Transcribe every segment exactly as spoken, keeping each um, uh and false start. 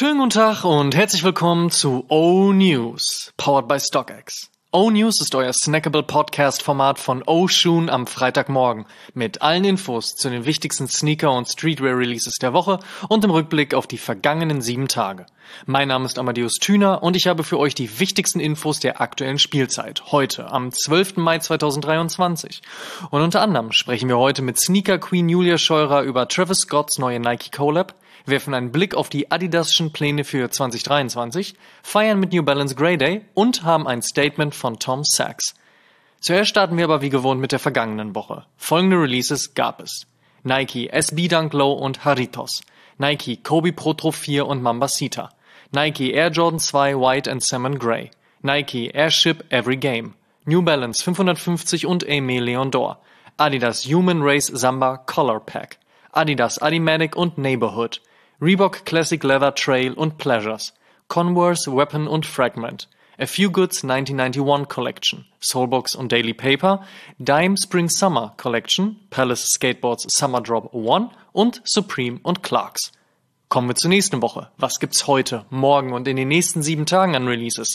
Schönen guten Tag und herzlich willkommen zu O-News, powered by StockX. O-News ist euer snackable Podcast-Format von O-Shoon am Freitagmorgen mit allen Infos zu den wichtigsten Sneaker- und Streetwear-Releases der Woche und im Rückblick auf die vergangenen sieben Tage. Mein Name ist Amadeus Thüner und ich habe für euch die wichtigsten Infos der aktuellen Spielzeit, heute am zwölften Mai zweitausenddreiundzwanzig. Und unter anderem sprechen wir heute mit Sneaker Queen Julia Scheurer über Travis Scotts neue Nike Collab, werfen einen Blick auf die Adidas'schen Pläne für zwanzig dreiundzwanzig, feiern mit New Balance Grey Day und haben ein Statement von Tom Sachs. Zuerst starten wir aber wie gewohnt mit der vergangenen Woche. Folgende Releases gab es: Nike S B Dunk Low und Jarritos, Nike Kobe Pro Tro vier und Mambasita, Nike Air Jordan zwei White and Salmon Grey, Nike Airship Every Game, New Balance fünfhundertfünfzig und Aimé Leon Dore, Adidas Human Race Samba Color Pack, Adidas Adimatic und Neighborhood, Reebok Classic Leather Trail und Pleasures, Converse Weapon und Fragment, A Few Goods neunzehnhunderteinundneunzig Collection, Soulbox und Daily Paper, Dime Spring Summer Collection, Palace Skateboards Summer Drop eins und Supreme und Clarks. Kommen wir zur nächsten Woche. Was gibt's heute, morgen und in den nächsten sieben Tagen an Releases?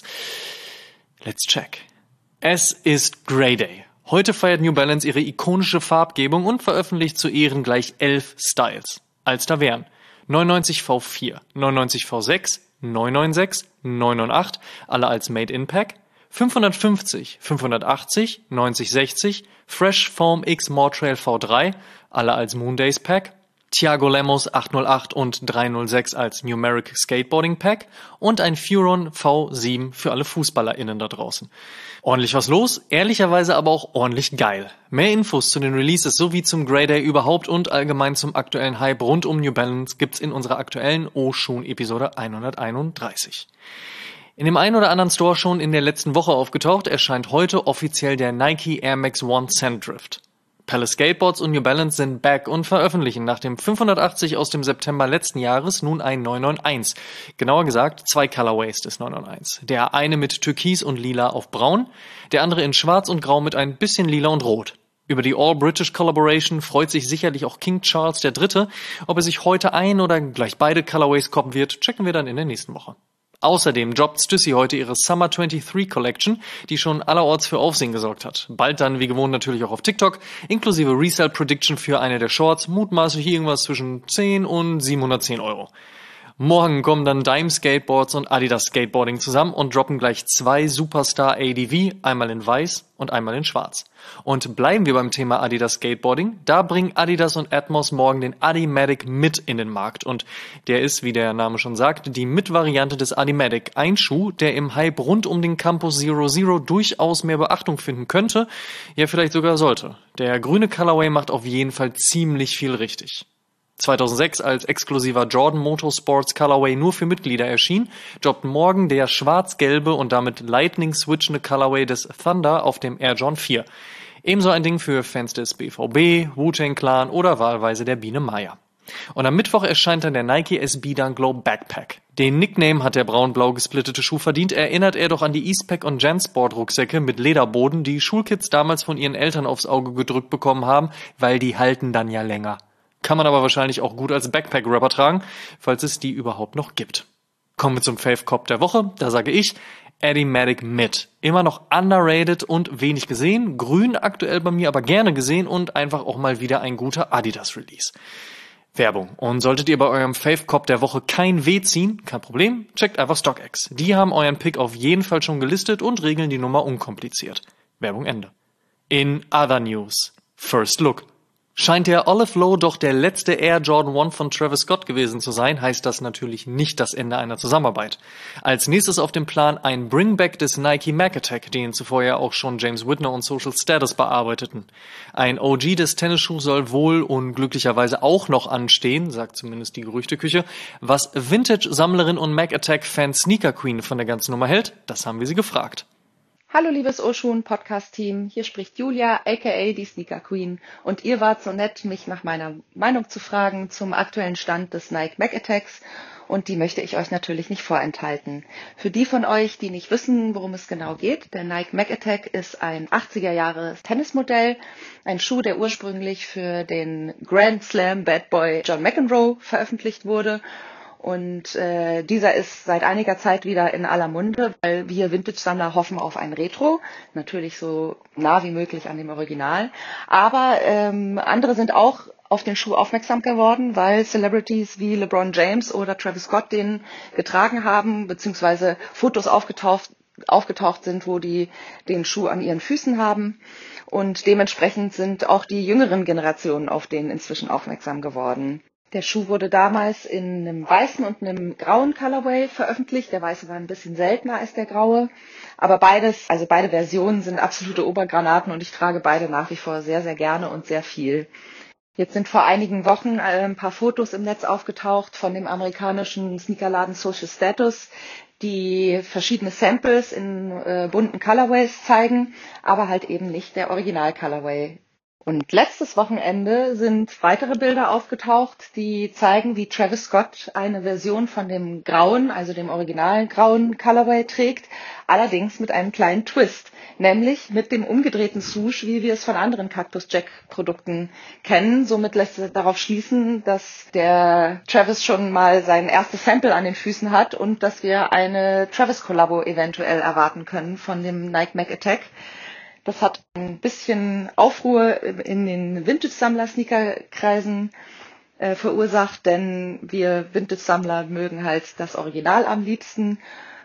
Let's check. Es ist Grey Day. Heute feiert New Balance ihre ikonische Farbgebung und veröffentlicht zu Ehren gleich elf Styles. Als da wären neunundneunzig V vier, neunundneunzig V sechs, neunhundertsechsundneunzig, neunhundertacht, alle als Made-in-Pack, fünfhundertfünfzig, fünfhundertachtzig, neunzig sechzig, Fresh Foam X Mortrail V drei, alle als Moondays Pack, Thiago Lemos achthundertacht und dreihundertsechs als Numeric Skateboarding Pack und ein Furon V sieben für alle FußballerInnen da draußen. Ordentlich was los, ehrlicherweise aber auch ordentlich geil. Mehr Infos zu den Releases sowie zum Grey Day überhaupt und allgemein zum aktuellen Hype rund um New Balance gibt's in unserer aktuellen O-Shoon-Episode hunderteinunddreißig. In dem einen oder anderen Store schon in der letzten Woche aufgetaucht, erscheint heute offiziell der Nike Air Max One Sandrift. Palace Skateboards und New Balance sind back und veröffentlichen nach dem fünfhundertachtzig aus dem September letzten Jahres nun ein neunhunderteinundneunzig. Genauer gesagt zwei Colorways des neunhunderteinundneunzig. Der eine mit Türkis und Lila auf Braun, der andere in Schwarz und Grau mit ein bisschen Lila und Rot. Über die All-British Collaboration freut sich sicherlich auch King Charles der Dritte. Ob er sich heute ein oder gleich beide Colorways koppen wird, checken wir dann in der nächsten Woche. Außerdem droppt Stussy heute ihre Summer dreiundzwanzig Collection, die schon allerorts für Aufsehen gesorgt hat. Bald dann wie gewohnt natürlich auch auf TikTok, inklusive Resale Prediction für eine der Shorts, mutmaßlich irgendwas zwischen zehn und siebenhundertzehn Euro. Morgen kommen dann Dime Skateboards und Adidas Skateboarding zusammen und droppen gleich zwei Superstar A D V, einmal in weiß und einmal in schwarz. Und bleiben wir beim Thema Adidas Skateboarding, da bringen Adidas und Atmos morgen den Adimatic mit in den Markt und der ist, wie der Name schon sagt, die Mit-Variante des Adimatic, ein Schuh, der im Hype rund um den Campus Zero Zero durchaus mehr Beachtung finden könnte, ja vielleicht sogar sollte. Der grüne Colorway macht auf jeden Fall ziemlich viel richtig. zweitausendsechs als exklusiver Jordan Motorsports Colorway nur für Mitglieder erschien, droppt morgen der schwarz-gelbe und damit Lightning-switchende Colorway des Thunder auf dem Air Jordan vier. Ebenso ein Ding für Fans des B V B, Wu-Tang Clan oder wahlweise der Biene Maya. Und am Mittwoch erscheint dann der Nike S B Dunk Low Backpack. Den Nickname hat der braun-blau gesplittete Schuh verdient, erinnert er doch an die Eastpak und Jansport Rucksäcke mit Lederboden, die Schulkids damals von ihren Eltern aufs Auge gedrückt bekommen haben, weil die halten dann ja länger. Kann man aber wahrscheinlich auch gut als Backpack-Rapper tragen, falls es die überhaupt noch gibt. Kommen wir zum Fave-Cop der Woche. Da sage ich Adimatic Mid. Immer noch underrated und wenig gesehen. Grün aktuell bei mir aber gerne gesehen und einfach auch mal wieder ein guter Adidas-Release. Werbung. Und solltet ihr bei eurem Fave-Cop der Woche kein Weh ziehen, kein Problem, checkt einfach StockX. Die haben euren Pick auf jeden Fall schon gelistet und regeln die Nummer unkompliziert. Werbung Ende. In other news. First Look. Scheint der Olive Low doch der letzte Air Jordan eins von Travis Scott gewesen zu sein, heißt das natürlich nicht das Ende einer Zusammenarbeit. Als nächstes auf dem Plan ein Bringback des Nike Mac Attack, den zuvor ja auch schon James Whitner und Social Status bearbeiteten. Ein O G des Tennisschuhs soll wohl und glücklicherweise auch noch anstehen, sagt zumindest die Gerüchteküche. Was Vintage-Sammlerin und Mac Attack-Fan Sneaker Queen von der ganzen Nummer hält, das haben wir sie gefragt. Hallo liebes O-Shoon-Podcast-Team, hier spricht Julia, aka die Sneaker Queen und ihr wart so nett, mich nach meiner Meinung zu fragen zum aktuellen Stand des Nike Mac Attacks und die möchte ich euch natürlich nicht vorenthalten. Für die von euch, die nicht wissen, worum es genau geht, der Nike Mac Attack ist ein achtziger Jahre Tennismodell, ein Schuh, der ursprünglich für den Grand Slam Bad Boy John McEnroe veröffentlicht wurde. Und äh, dieser ist seit einiger Zeit wieder in aller Munde, weil wir Vintage-Sammler hoffen auf ein Retro, natürlich so nah wie möglich an dem Original. Aber ähm, andere sind auch auf den Schuh aufmerksam geworden, weil Celebrities wie LeBron James oder Travis Scott den getragen haben, beziehungsweise Fotos aufgetaucht, aufgetaucht sind, wo die den Schuh an ihren Füßen haben. Und dementsprechend sind auch die jüngeren Generationen auf den inzwischen aufmerksam geworden. Der Schuh wurde damals in einem weißen und einem grauen Colorway veröffentlicht. Der weiße war ein bisschen seltener als der graue. Aber beides, also beide Versionen sind absolute Obergranaten und ich trage beide nach wie vor sehr, sehr gerne und sehr viel. Jetzt sind vor einigen Wochen ein paar Fotos im Netz aufgetaucht von dem amerikanischen Sneakerladen Social Status, die verschiedene Samples in äh, bunten Colorways zeigen, aber halt eben nicht der Original-Colorway. Und letztes Wochenende sind weitere Bilder aufgetaucht, die zeigen, wie Travis Scott eine Version von dem grauen, also dem originalen grauen Colorway trägt, allerdings mit einem kleinen Twist, nämlich mit dem umgedrehten Swoosh, wie wir es von anderen Cactus Jack Produkten kennen. Somit lässt sich darauf schließen, dass der Travis schon mal sein erstes Sample an den Füßen hat und dass wir eine Travis-Kollabo eventuell erwarten können von dem Nike Mac Attack. Das hat ein bisschen Aufruhr in den Vintage-Sammler-Sneaker-Kreisen äh, verursacht, denn wir Vintage-Sammler mögen halt das Original am liebsten.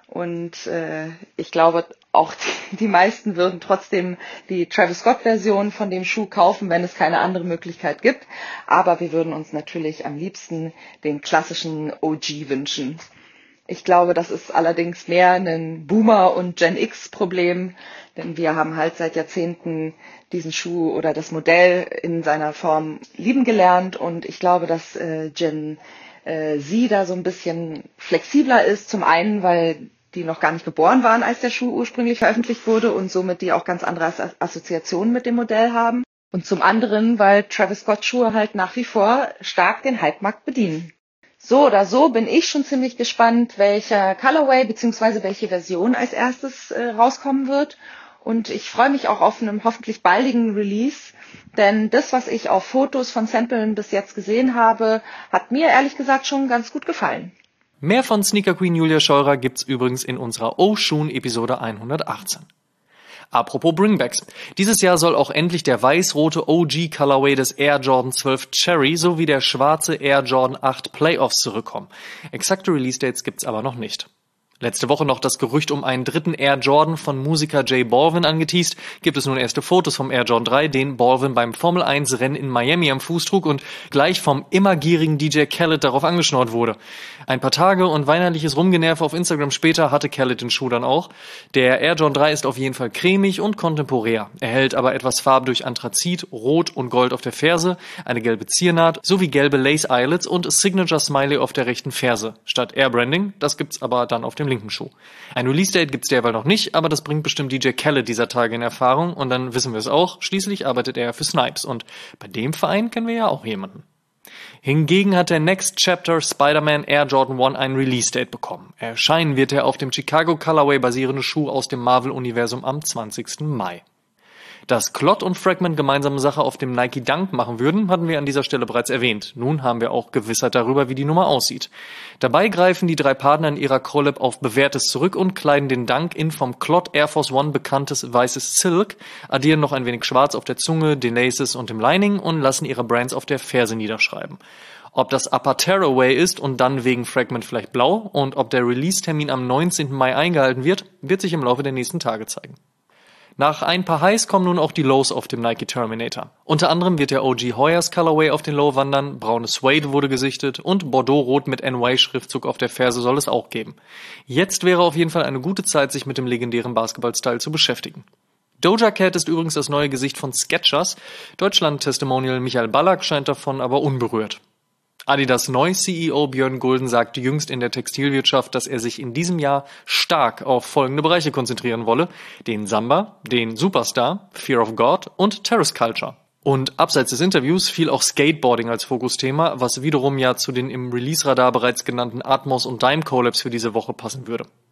Und äh, ich glaube, auch die, die meisten würden trotzdem die Travis Scott-Version von dem Schuh kaufen, wenn es keine andere Möglichkeit gibt. Aber wir würden uns natürlich am liebsten den klassischen O G wünschen. Ich glaube, das ist allerdings mehr ein Boomer- und Gen X-Problem, denn wir haben halt seit Jahrzehnten diesen Schuh oder das Modell in seiner Form lieben gelernt und ich glaube, dass äh, Gen äh, Z da so ein bisschen flexibler ist. Zum einen, weil die noch gar nicht geboren waren, als der Schuh ursprünglich veröffentlicht wurde und somit die auch ganz andere As- Assoziationen mit dem Modell haben. Und zum anderen, weil Travis Scott Schuhe halt nach wie vor stark den Hype-Markt bedienen. So oder so bin ich schon ziemlich gespannt, welcher Colorway bzw. welche Version als erstes äh, rauskommen wird. Und ich freue mich auch auf einen hoffentlich baldigen Release, denn das, was ich auf Fotos von Samplen bis jetzt gesehen habe, hat mir ehrlich gesagt schon ganz gut gefallen. Mehr von Sneaker Queen Julia Scheurer gibt's übrigens in unserer O-Shoon-Episode hundertachtzehn. Apropos Bringbacks. Dieses Jahr soll auch endlich der weiß-rote O G-Colorway des Air Jordan zwölf Cherry sowie der schwarze Air Jordan acht Playoffs zurückkommen. Exakte Release-Dates gibt's aber noch nicht. Letzte Woche noch das Gerücht um einen dritten Air Jordan von Musiker J Balvin angeteast, gibt es nun erste Fotos vom Air Jordan drei, den Balvin beim Formel eins Rennen in Miami am Fuß trug und gleich vom immer gierigen D J Khaled darauf angeschnort wurde. Ein paar Tage und weinerliches Rumgenerve auf Instagram später hatte Khaled den Schuh dann auch. Der Air Jordan drei ist auf jeden Fall cremig und kontemporär. Er hält aber etwas Farbe durch Anthrazit, Rot und Gold auf der Ferse, eine gelbe Ziernaht sowie gelbe Lace Eyelets und Signature Smiley auf der rechten Ferse. Statt Air Branding, das gibt's aber dann auf dem linken Schuh. Ein Release-Date gibt's derweil noch nicht, aber das bringt bestimmt D J Khaled dieser Tage in Erfahrung und dann wissen wir es auch. Schließlich arbeitet er für Snipes und bei dem Verein kennen wir ja auch jemanden. Hingegen hat der Next Chapter Spider-Man Air Jordan eins ein Release-Date bekommen. Erscheinen wird er auf dem Chicago Colorway basierende Schuh aus dem Marvel-Universum am zwanzigsten Mai. Dass Clot und Fragment gemeinsame Sache auf dem Nike Dunk machen würden, hatten wir an dieser Stelle bereits erwähnt. Nun haben wir auch Gewissheit darüber, wie die Nummer aussieht. Dabei greifen die drei Partner in ihrer Collab auf Bewährtes zurück und kleiden den Dunk in vom Clot Air Force One bekanntes weißes Silk, addieren noch ein wenig Schwarz auf der Zunge, den Laces und dem Lining und lassen ihre Brands auf der Ferse niederschreiben. Ob das Upper Tearaway ist und dann wegen Fragment vielleicht blau und ob der Release-Termin am neunzehnten Mai eingehalten wird, wird sich im Laufe der nächsten Tage zeigen. Nach ein paar Highs kommen nun auch die Lows auf dem Nike Terminator. Unter anderem wird der O G Hoyas Colorway auf den Low wandern, braunes Suede wurde gesichtet und Bordeaux-Rot mit N Y-Schriftzug auf der Ferse soll es auch geben. Jetzt wäre auf jeden Fall eine gute Zeit, sich mit dem legendären Basketball-Style zu beschäftigen. Doja Cat ist übrigens das neue Gesicht von Skechers. Deutschland-Testimonial Michael Ballack scheint davon aber unberührt. Adidas Neu-C E O Björn Gulden sagte jüngst in der Textilwirtschaft, dass er sich in diesem Jahr stark auf folgende Bereiche konzentrieren wolle: den Samba, den Superstar, Fear of God und Terrace Culture. Und abseits des Interviews fiel auch Skateboarding als Fokusthema, was wiederum ja zu den im Release-Radar bereits genannten Atmos und Dime Collabs für diese Woche passen würde.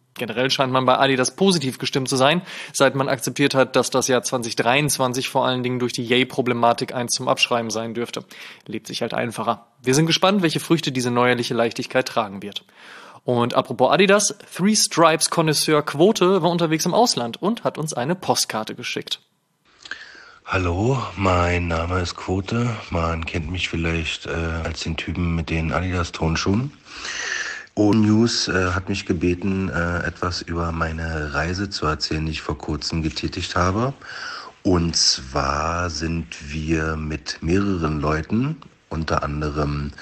Generell scheint man bei Adidas positiv gestimmt zu sein, seit man akzeptiert hat, dass das Jahr zwanzig dreiundzwanzig vor allen Dingen durch die Yay-Problematik eins zum Abschreiben sein dürfte. Lebt sich halt einfacher. Wir sind gespannt, welche Früchte diese neuerliche Leichtigkeit tragen wird. Und apropos Adidas, Three Stripes Connoisseur Quote war unterwegs im Ausland und hat uns eine Postkarte geschickt. Hallo, mein Name ist Quote. Man kennt mich vielleicht äh, als den Typen mit den Adidas-Tonschuhen. O-News äh, hat mich gebeten, äh, etwas über meine Reise zu erzählen, die ich vor kurzem getätigt habe. Und zwar sind wir mit mehreren Leuten, unter anderem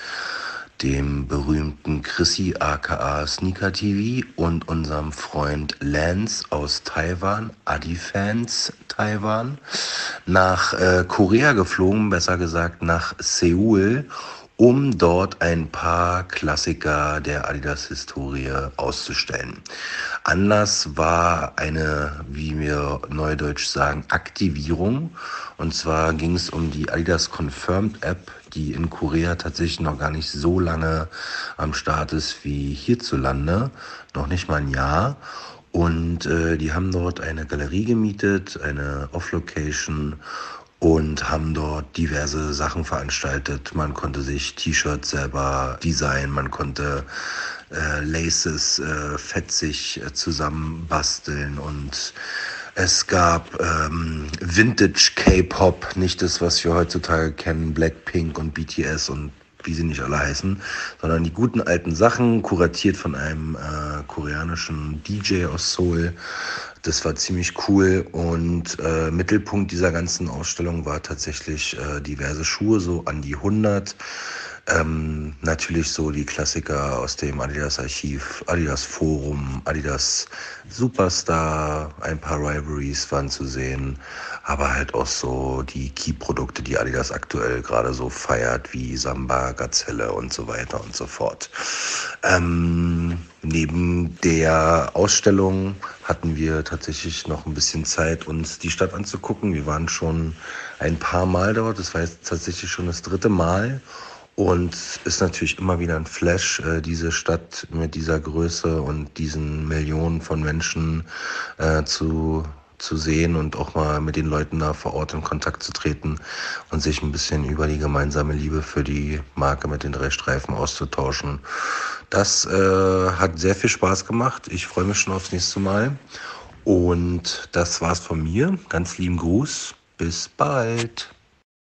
dem berühmten Chrissy aka Sneaker T V und unserem Freund Lance aus Taiwan, Adi-Fans Taiwan, nach äh, Korea geflogen, besser gesagt nach Seoul, um dort ein paar Klassiker der Adidas-Historie auszustellen. Anlass war eine, wie wir neudeutsch sagen, Aktivierung. Und zwar ging es um die Adidas Confirmed App, die in Korea tatsächlich noch gar nicht so lange am Start ist wie hierzulande, noch nicht mal ein Jahr. Und äh, die haben dort eine Galerie gemietet, eine Off-Location, und haben dort diverse Sachen veranstaltet. Man konnte sich T-Shirts selber designen, man konnte äh, Laces äh, fetzig äh, zusammenbasteln und es gab ähm, Vintage K-Pop, nicht das, was wir heutzutage kennen, Blackpink und B T S und wie sie nicht alle heißen, sondern die guten alten Sachen, kuratiert von einem äh, koreanischen D J aus Seoul. Das war ziemlich cool und äh, Mittelpunkt dieser ganzen Ausstellung war tatsächlich äh, diverse Schuhe, so an die hundert. Ähm, natürlich so die Klassiker aus dem Adidas Archiv, Adidas Forum, Adidas Superstar, ein paar Rivalries waren zu sehen, aber halt auch so die Key-Produkte, die Adidas aktuell gerade so feiert, wie Samba, Gazelle und so weiter und so fort. Ähm, neben der Ausstellung hatten wir tatsächlich noch ein bisschen Zeit, uns die Stadt anzugucken. Wir waren schon ein paar Mal dort, das war jetzt tatsächlich schon das dritte Mal. Und ist natürlich immer wieder ein Flash, äh, diese Stadt mit dieser Größe und diesen Millionen von Menschen äh, zu zu sehen und auch mal mit den Leuten da vor Ort in Kontakt zu treten und sich ein bisschen über die gemeinsame Liebe für die Marke mit den drei Streifen auszutauschen. Das äh, hat sehr viel Spaß gemacht. Ich freue mich schon aufs nächste Mal. Und das war's von mir. Ganz lieben Gruß. Bis bald.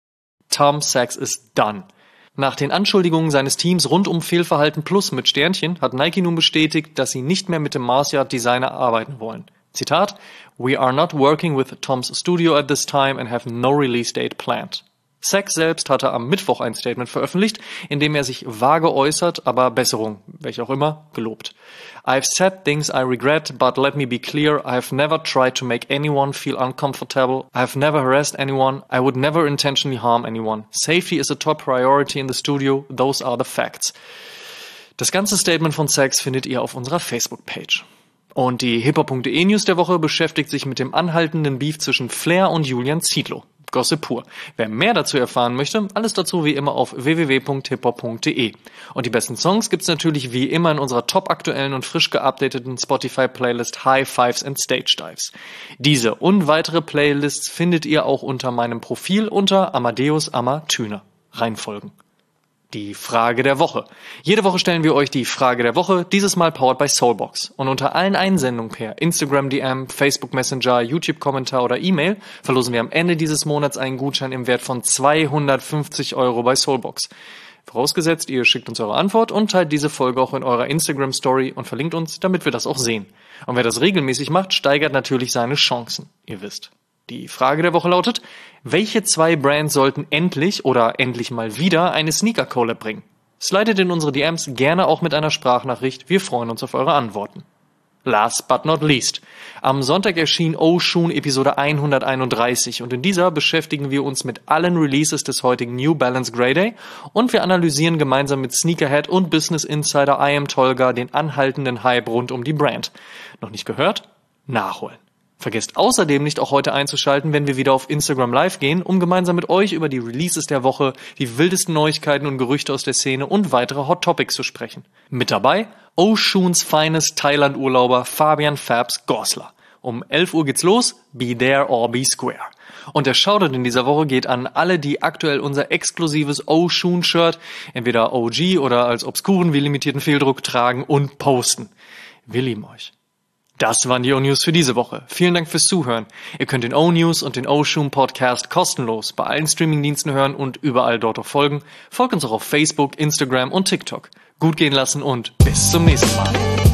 Tom Sachs ist done. Nach den Anschuldigungen seines Teams rund um Fehlverhalten Plus mit Sternchen hat Nike nun bestätigt, dass sie nicht mehr mit dem Mars Yacht Designer arbeiten wollen. Zitat: "We are not working with Tom's studio at this time and have no release date planned." Sachs selbst hatte am Mittwoch ein Statement veröffentlicht, in dem er sich vage äußert, aber Besserung, welche auch immer, gelobt. "I've said things I regret, but let me be clear, I have never tried to make anyone feel uncomfortable. I have never harassed anyone. I would never intentionally harm anyone. Safety is a top priority in the studio. Those are the facts." Das ganze Statement von Sachs findet ihr auf unserer Facebook-Page. Und die hiphop.de News der Woche beschäftigt sich mit dem anhaltenden Beef zwischen Flair und Julian Zietlow. Gossip pur. Wer mehr dazu erfahren möchte, alles dazu wie immer auf w w w punkt hiphop punkt d e. Und die besten Songs gibt's natürlich wie immer in unserer top aktuellen und frisch geupdateten Spotify-Playlist High Fives and Stage Dives. Diese und weitere Playlists findet ihr auch unter meinem Profil unter Amadeus Amatüner. Reinfolgen. Die Frage der Woche. Jede Woche stellen wir euch die Frage der Woche, dieses Mal powered by Soulbox. Und unter allen Einsendungen per Instagram D M, Facebook Messenger, YouTube-Kommentar oder E-Mail verlosen wir am Ende dieses Monats einen Gutschein im Wert von zweihundertfünfzig Euro bei Soulbox. Vorausgesetzt, ihr schickt uns eure Antwort und teilt diese Folge auch in eurer Instagram-Story und verlinkt uns, damit wir das auch sehen. Und wer das regelmäßig macht, steigert natürlich seine Chancen, ihr wisst. Die Frage der Woche lautet: Welche zwei Brands sollten endlich oder endlich mal wieder eine Sneaker-Collab bringen? Slidet in unsere D Ms gerne auch mit einer Sprachnachricht, wir freuen uns auf eure Antworten. Last but not least. Am Sonntag erschien Oshun Episode hunderteinunddreißig und in dieser beschäftigen wir uns mit allen Releases des heutigen New Balance Grey Day und wir analysieren gemeinsam mit Sneakerhead und Business Insider I Am Tolga den anhaltenden Hype rund um die Brand. Noch nicht gehört? Nachholen. Vergesst außerdem nicht auch heute einzuschalten, wenn wir wieder auf Instagram Live gehen, um gemeinsam mit euch über die Releases der Woche, die wildesten Neuigkeiten und Gerüchte aus der Szene und weitere Hot Topics zu sprechen. Mit dabei Oshoons Finest Thailand-Urlauber Fabian Fabs Gorsler. Um elf Uhr geht's los, be there or be square. Und der Shoutout in dieser Woche geht an alle, die aktuell unser exklusives Oshoon-Shirt, entweder O G oder als obskuren wie limitierten Fehldruck tragen und posten. Wir lieben euch. Das waren die O-News für diese Woche. Vielen Dank fürs Zuhören. Ihr könnt den O-News und den Oshoon Podcast kostenlos bei allen Streamingdiensten hören und überall dort auch folgen. Folgt uns auch auf Facebook, Instagram und TikTok. Gut gehen lassen und bis zum nächsten Mal.